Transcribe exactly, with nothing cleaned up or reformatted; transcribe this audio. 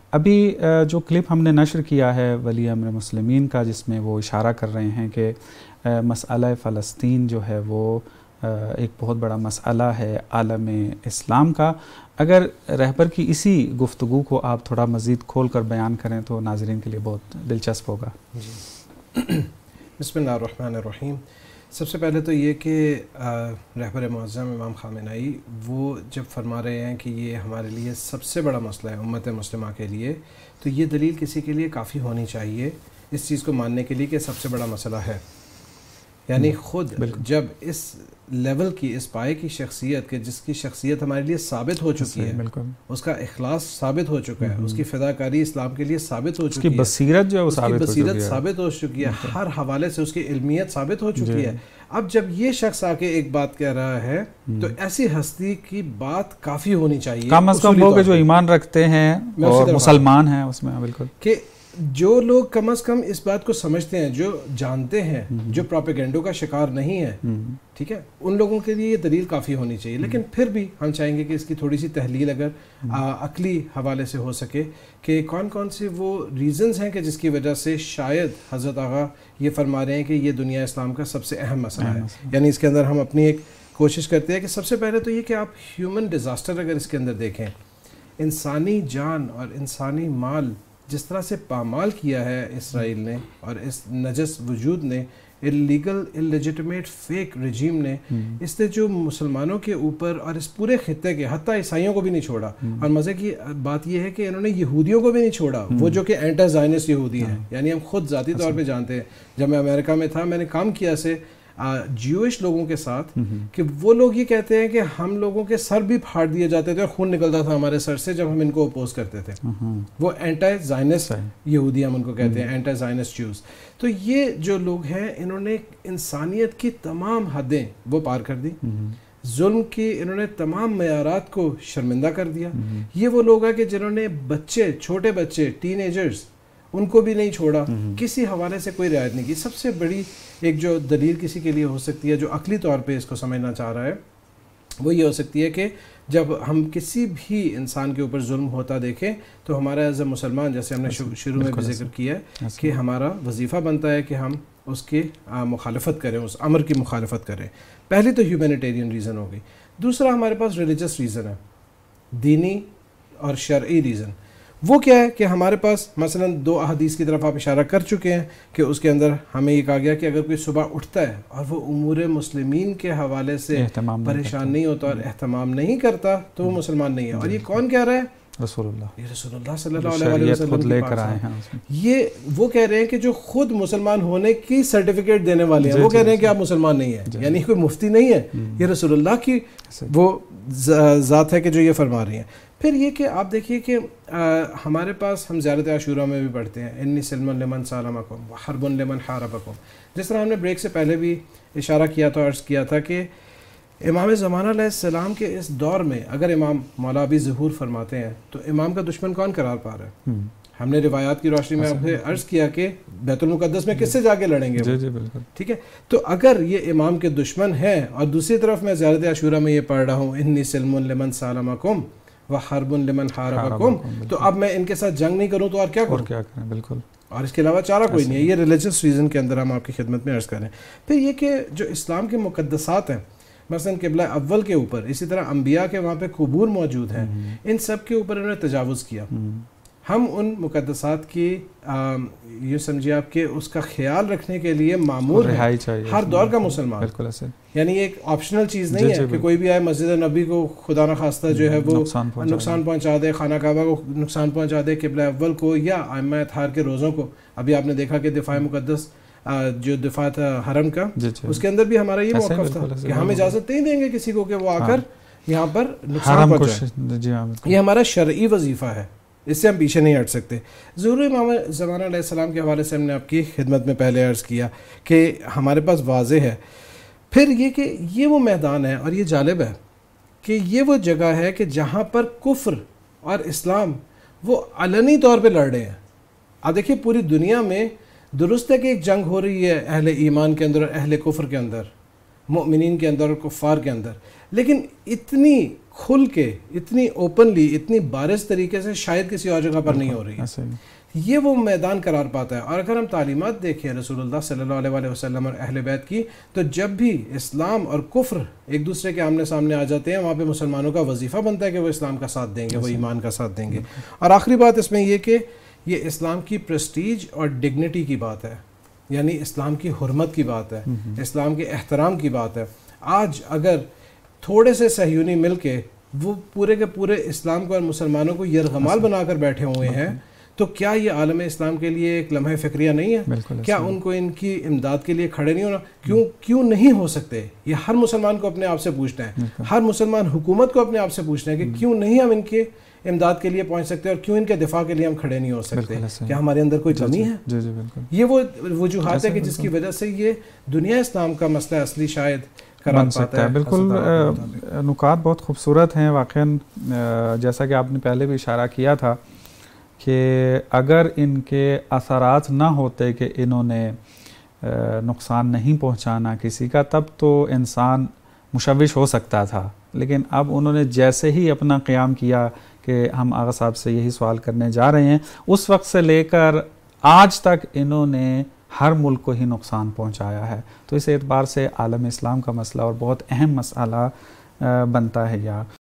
ابھی جو کلپ ہم نے نشر کیا ہے ولی امر مسلمین کا، جس میں وہ اشارہ کر رہے ہیں کہ مسئلہ فلسطین جو ہے وہ ایک بہت بڑا مسئلہ ہے عالم اسلام کا، اگر رہبر کی اسی گفتگو کو آپ تھوڑا مزید کھول کر بیان کریں تو ناظرین کے لیے بہت دلچسپ ہوگا۔ جی بسم اللہ الرحمن الرحیم۔ سب سے پہلے تو یہ کہ رہبر معظم امام خامنہئی وہ جب فرما رہے ہیں کہ یہ ہمارے لیے سب سے بڑا مسئلہ ہے امت مسلمہ کے لیے، تو یہ دلیل کسی کے لیے کافی ہونی چاہیے اس چیز کو ماننے کے لیے کہ سب سے بڑا مسئلہ ہے۔ یعنی خود جب اس لیول کی، اس پائے کی شخصیت کہ جس کی شخصیت ہمارے لیے ثابت ہو چکی ہے، اس کا اخلاص ثابت ہو چکا ہے، اس کی فداکاری اسلام کے لیے ثابت ہو چکی ہے، اس کی بصیرت جو ہے وہ بصیرت ثابت ہو چکی ہے، ہر حوالے سے اس کی علمیت ثابت ہو چکی ہے۔ اب جب یہ شخص آ کے ایک بات کہہ رہا ہے تو ایسی ہستی کی بات کافی ہونی چاہیے، کم از کم وہ کہ جو ایمان رکھتے ہیں اور مسلمان ہیں اس میں، بالکل کہ جو لوگ کم از کم اس بات کو سمجھتے ہیں، جو جانتے ہیں، جو پروپیگنڈوں کا شکار نہیں ہے، ٹھیک ہے، ان لوگوں کے لیے یہ دلیل کافی ہونی چاہیے۔ لیکن پھر بھی ہم چاہیں گے کہ اس کی تھوڑی سی تحلیل اگر عقلی حوالے سے ہو سکے کہ کون کون سے وہ ریزنز ہیں کہ جس کی وجہ سے شاید حضرت آغا یہ فرما رہے ہیں کہ یہ دنیا اسلام کا سب سے اہم مسئلہ ہے۔ یعنی اس کے اندر ہم اپنی ایک کوشش کرتے ہیں کہ سب سے پہلے تو یہ کہ آپ ہیومن ڈیزاسٹر اگر اس کے اندر دیکھیں، انسانی جان اور انسانی مال جس طرح سے پامال کیا ہے اسرائیل نے اور اس نجس وجود نے، اللیگل اللیجٹمیٹ فیک رجیم نے، اس نے جو مسلمانوں کے اوپر اور اس پورے خطے کے حتیٰ عیسائیوں کو بھی نہیں چھوڑا، اور مزے کی بات یہ ہے کہ انہوں نے یہودیوں کو بھی نہیں چھوڑا، وہ جو کہ اینٹا زائنسٹ یہودی ہیں۔ یعنی ہم خود ذاتی طور پہ جانتے ہیں، جب میں امریکہ میں تھا میں نے کام کیا سے جیوش لوگوں کے ساتھ کہ وہ لوگ یہ کہتے ہیں کہ ہم لوگوں کے سر بھی پھاڑ دیے جاتے تھے اور خون نکلتا تھا ہمارے سر سے جب ہم ان کو اپوز کرتے تھے۔ وہ اینٹا زائنسٹ یہودی ہم ان کو کہتے ہیں، اینٹا زائنسٹ جوز۔ تو یہ جو لوگ ہیں انہوں نے انسانیت کی تمام حدیں وہ پار کر دی، ظلم کی انہوں نے تمام معیارات کو شرمندہ کر دیا۔ یہ وہ لوگ ہیں کہ جنہوں نے بچے، چھوٹے بچے، ٹین ایجرز، ان کو بھی نہیں چھوڑا، کسی حوالے سے کوئی رعایت نہیں کی۔ سب سے بڑی ایک جو دلیل کسی کے لیے ہو سکتی ہے جو عقلی طور پہ اس کو سمجھنا چاہ رہا ہے، وہ یہ ہو سکتی ہے کہ جب ہم کسی بھی انسان کے اوپر ظلم ہوتا دیکھیں تو ہمارا ایز اے مسلمان، جیسے ہم نے شروع میں بھی ذکر کیا ہے کہ ہمارا وظیفہ بنتا ہے کہ ہم اس کی مخالفت کریں، اس امر کی مخالفت کریں۔ پہلی تو ہیومینیٹیرین ریزن ہو گئی۔ دوسرا ہمارے پاس ریلیجس ریزن ہے، دینی اور شرعی ریزن۔ وہ کیا ہے کہ ہمارے پاس مثلا دو احادیث کی طرف آپ اشارہ کر چکے ہیں کہ اس کے اندر ہمیں یہ کہا گیا کہ اگر کوئی صبح اٹھتا ہے اور وہ امور مسلمین کے حوالے سے پریشان نہیں ہوتا اور اہتمام نہیں کرتا تو وہ مسلمان نہیں ہے۔ اور یہ کون کہہ رہا ہے؟ رسول اللہ، یہ رسول اللہ صلی اللہ علیہ وسلم لے کر آئے ہیں۔ یہ وہ کہہ رہے ہیں کہ جو خود مسلمان ہونے کی سرٹیفکیٹ دینے والے ہیں، وہ کہہ رہے ہیں کہ آپ مسلمان نہیں ہیں، یعنی کوئی مفتی نہیں ہے، یہ رسول اللہ کی وہ ذات ہے کہ جو یہ فرما رہی ہیں۔ پھر یہ کہ آپ دیکھیے کہ ہمارے پاس ہم زیارت عاشورہ میں بھی پڑھتے ہیں انی سلم لمن سالمکم وحرب لمن حاربکم، جس طرح ہم نے بریک سے پہلے بھی اشارہ کیا تھا، عرض کیا تھا کہ امام زمانہ علیہ السلام کے اس دور میں اگر امام مولا ابی ظہور فرماتے ہیں تو امام کا دشمن کون قرار پا رہا ہے؟ ہم نے روایات کی روشنی میں آپ سے عرض کیا کہ بیت المقدس میں کس سے جا کے لڑیں گے؟ ٹھیک ہے، تو اگر یہ امام کے دشمن ہیں اور دوسری طرف میں زیارت عاشورہ میں یہ پڑھ رہا ہوں انی سلم لمن سالمکم وحرب لمن حاربکم، تو اب میں ان کے ساتھ جنگ نہیں کروں تو اور کیا کروں؟ کیا کریں، بالکل، اور اس کے علاوہ چارہ کوئی نہیں ہے۔ یہ ریلیجس ریزن کے اندر ہم آپ کی خدمت میں عرض کریں۔ پھر یہ کہ جو اسلام کے مقدسات ہیں، مثلا قبلہ اول کے اوپر، اسی طرح انبیاء کے وہاں پہ قبور موجود ہیں، ان سب کے اوپر انہوں نے تجاوز کیا۔ ہم ان مقدسات کی یہ سمجھیے آپ کہ اس کا خیال رکھنے کے لیے معمور ہیں ہر دور کا مسلمان، یعنی ایک آپشنل چیز نہیں ہے کہ کوئی بھی آئے مسجد نبی کو خدا نخواستہ جو ہے وہ نقصان پہنچا دے، خانہ کعبہ کو نقصان پہنچا دے، قبلہ اول کو یا ائمہ اطہار کے روزوں کو۔ ابھی آپ نے دیکھا کہ دفاع مقدس جو دفاع تھا حرم کا، اس کے اندر بھی ہمارا یہ موقف تھا کہ ہم اجازت نہیں دیں گے کسی کو کہ وہ آ کر یہاں پر نقصان پہنچائے۔ یہ ہمارا شرعی وظیفہ ہے، اس سے ہم پیچھے نہیں ہٹ سکتے۔ ظہور امام زمانہ علیہ السلام کے حوالے سے ہم نے آپ کی خدمت میں پہلے عرض کیا کہ ہمارے پاس واضح ہے۔ پھر یہ کہ یہ وہ میدان ہے، اور یہ جالب ہے کہ یہ وہ جگہ ہے کہ جہاں پر کفر اور اسلام وہ علنی طور پہ لڑ رہے ہیں۔ آپ دیکھیے پوری دنیا میں درست ہے کہ ایک جنگ ہو رہی ہے اہل ایمان کے اندر اور اہل کفر کے اندر، مومنین کے اندر اور کفار کے اندر، لیکن اتنی کھل کے، اتنی اوپنلی، اتنی بارز طریقے سے شاید کسی اور جگہ پر نہیں ہو رہی ہے۔ یہ وہ میدان قرار پاتا ہے۔ اور اگر ہم تعلیمات دیکھیں رسول اللہ صلی اللہ علیہ وسلم اور اہل بیت کی، تو جب بھی اسلام اور کفر ایک دوسرے کے آمنے سامنے آ جاتے ہیں، وہاں پہ مسلمانوں کا وظیفہ بنتا ہے کہ وہ اسلام کا ساتھ دیں گے، وہ ایمان کا ساتھ دیں گے۔ اور آخری بات اس میں یہ کہ یہ اسلام کی پریسٹیج اور ڈگنیٹی کی بات ہے، یعنی اسلام کی حرمت کی بات ہے، اسلام کے احترام کی بات ہے۔ آج اگر تھوڑے سے صہیونی مل کے وہ پورے کے پورے اسلام کو اور مسلمانوں کو یرغمال بنا کر بیٹھے ہوئے ہیں، تو کیا یہ عالم اسلام کے لیے ایک لمحہ فکریہ نہیں ہے؟ کیا ان کو ان کی امداد کے لیے کھڑے نہیں ہونا؟ کیوں کیوں نہیں ہو سکتے؟ یہ ہر مسلمان کو اپنے آپ سے پوچھنا ہے، ہر مسلمان حکومت کو اپنے آپ سے پوچھنا ہے کہ کیوں نہیں ہم ان کے امداد کے لیے پہنچ سکتے اور کیوں ان کے دفاع کے لیے ہم کھڑے نہیں ہو سکتے؟ کیا ہمارے اندر کوئی کمی ہے؟ یہ وہ وجوہات ہے کہ جس کی وجہ سے یہ دنیا اسلام کا مسئلہ اصلی شاید بن سکتا ہے۔ بالکل نکات بہت خوبصورت ہیں واقعاً، جیسا کہ آپ نے پہلے بھی اشارہ کیا تھا کہ اگر ان کے اثرات نہ ہوتے کہ انہوں نے نقصان نہیں پہنچانا کسی کا، تب تو انسان مشوش ہو سکتا تھا، لیکن اب انہوں نے جیسے ہی اپنا قیام کیا کہ ہم آغا صاحب سے یہی سوال کرنے جا رہے ہیں، اس وقت سے لے کر آج تک انہوں نے ہر ملک کو ہی نقصان پہنچایا ہے۔ تو اس اعتبار سے عالم اسلام کا مسئلہ اور بہت اہم مسئلہ بنتا ہے۔ یا